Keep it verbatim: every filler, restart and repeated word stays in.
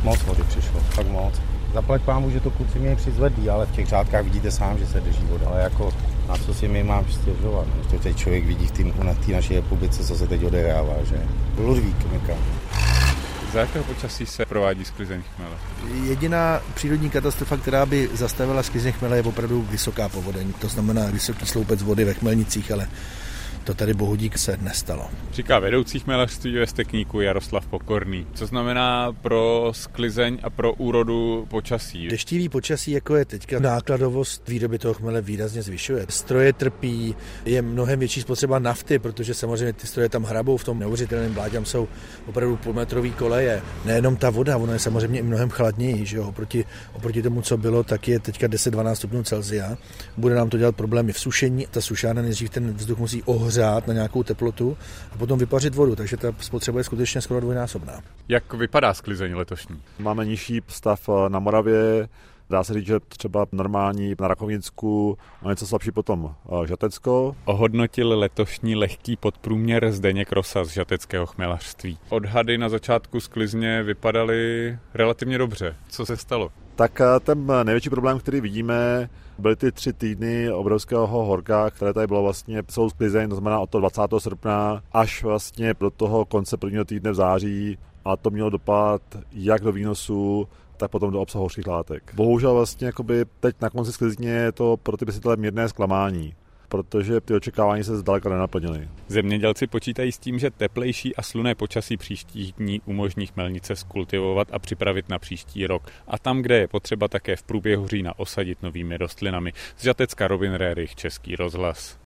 Moc vody přišlo, fakt moc. Zaplať pámu, že to kluci měli přizvedlý, ale v těch řádkách vidíte sám, že se drží voda. Ale jako na co si mi mám stěžovat? To teď člověk vidí v té naší republice, co se teď odehrává, že? Ludvík někam. Za jakého počasí se provádí sklizeň chmele? Jediná přírodní katastrofa, která by zastavila sklizeň chmele, je opravdu vysoká povodeň. To znamená vysoký sloupec vody ve Chmelnicích, ale to tady bohudík se nestalo. Říká vedoucí chmelařství ve Stekníku Jaroslav Pokorný. Co znamená pro sklizeň a pro úrodu počasí? Deštivý počasí, jako je teďka, nákladovost výroby toho chmele výrazně zvyšuje. Stroje trpí, je mnohem větší spotřeba nafty, protože samozřejmě ty stroje tam hrabou v tom neuvěřitelném blátě, tam jsou opravdu půlmetrový koleje. Nejenom ta voda, ona je samozřejmě i mnohem chladněji, že jo? Oproti, oproti tomu, co bylo, tak je teďka deset dvanáct stupňů Celsia. Bude nám to dělat problémy v sušení. Ta sušárna nejdřív ten vzduch musí ohřát na nějakou teplotu a potom vypařit vodu, takže ta spotřeba je skutečně skoro dvojnásobná. Jak vypadá sklizeň letošní? Máme nižší stav na Moravě, dá se říct, že třeba normální na Rakovnicku a něco slabší potom Žatecko. Ohodnotil letošní lehký podprůměr Zdeněk Rosa z žateckého chmelařství. Odhady na začátku sklizně vypadaly relativně dobře. Co se stalo? Tak ten největší problém, který vidíme, byly ty tři týdny obrovského horka, které tady bylo vlastně celou sklizeň, to znamená od toho dvacátého srpna až vlastně do toho konce prvního týdne v září, a to mělo dopad jak do výnosu, tak potom do obsahu hořkých látek. Bohužel vlastně jakoby teď na konci sklizně je to pro ty pěstitele mírné zklamání, protože ty očekávání se zdaleka nenaplnily. Zemědělci počítají s tím, že teplejší a slunné počasí příštích dní umožní chmelnice skultivovat a připravit na příští rok. A tam, kde je potřeba, také v průběhu října osadit novými rostlinami. Z Žatecka Robin Rerich, Český rozhlas.